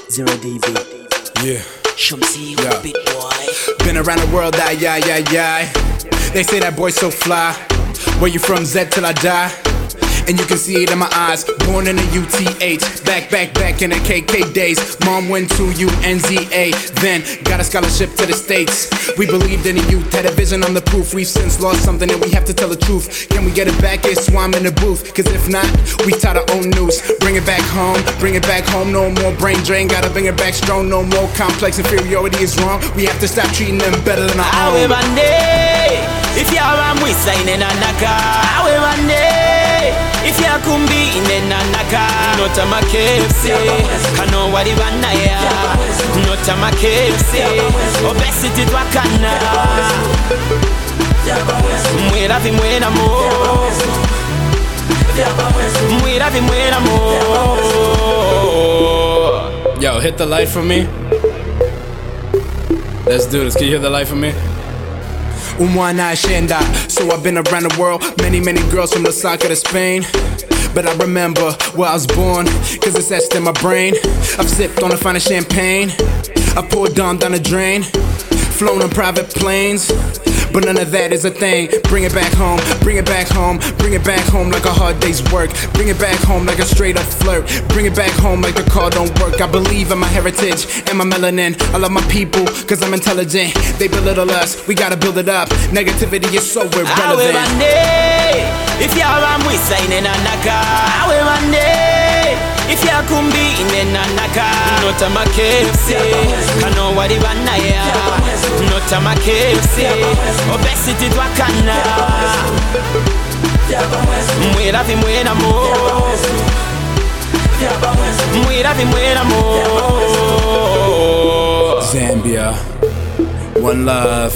Zero DB. Yeah. Shumsi, Yeah. big boy. Been around the world, yeah. They say that boy so fly. Where you from, Z till I die? And you can see it in my eyes. Born in the UTH, back in the KK days. Mom went to UNZA, then got a scholarship to the States. We believed in the youth, had a vision on the proof. We've since lost something and we have to tell the truth. Can we get it back? It's why I'm in the booth. Cause if not, we tied our own noose. Bring it back home, no more brain drain. Gotta bring it back strong, no more complex inferiority is wrong. We have to stop treating them better than our own. If you are a mwisa inena naka awe mande if you are kumbi inena naka not a makefse kano wali banaya not a makefse obesity twakana mwera vimwera mo mwera vimwera mo. Yo, hit the light for me. Let's do this. Can you hit the light for me? Umwana Shenda. So I've been around the world, many girls from Lusaka to Spain. But I remember where I was born, cause it's etched in my brain. I've sipped on the finest champagne, I poured down the drain, flown on private planes, but none of that is a thing. Bring it back home, bring it back home, bring it back home like a hard day's work. Bring it back home like a straight up flirt. Bring it back home like the car don't work. I believe in my heritage and my melanin. I love my people cause I'm intelligent. They belittle us, we gotta build it up. Negativity is so irrelevant. If you are a mwisa inena naka awe mande if you are kumbi inena naka not a makefse kano wali banaya not a makefse obesity twakana mwera vimwera mo mwera vimwera mo. Zambia, one love.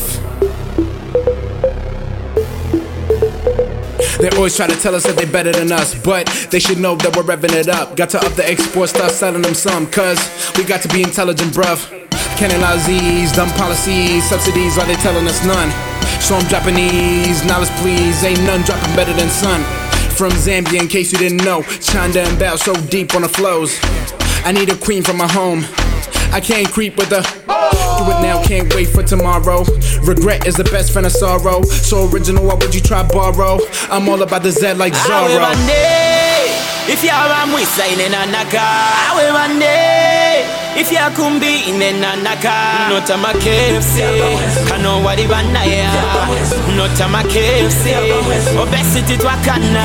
They always try to tell us that they're better than us, but they should know that we're revving it up. Got to up the export, start selling them some, cause we got to be intelligent, bruv. Can't allow these dumb policies, subsidies, why they telling us none? So I'm dropping these, knowledge please, ain't none dropping better than sun. From Zambia, in case you didn't know, Chanda and Bow so deep on the flows. I need a queen from my home, I can't creep with her. Do it now, can't wait for tomorrow. Regret is the best friend of sorrow. So original, why would you try borrow? I'm all about the Z like Zorro. If you are a mwisa inena naka awe mande if you are kumbi inena naka not a makefse kano wali banaya not a makefse obesity twakana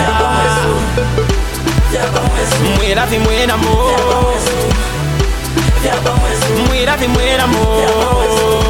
mwera vimwera mo mwera vimwera mo.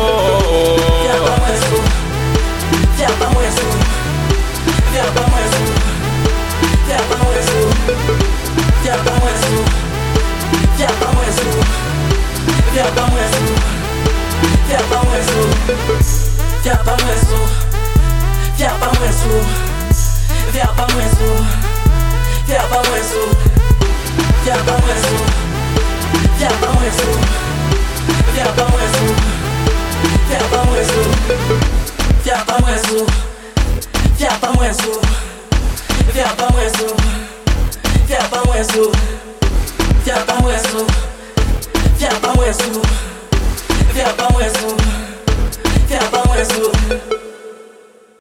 Viens pas moins sous.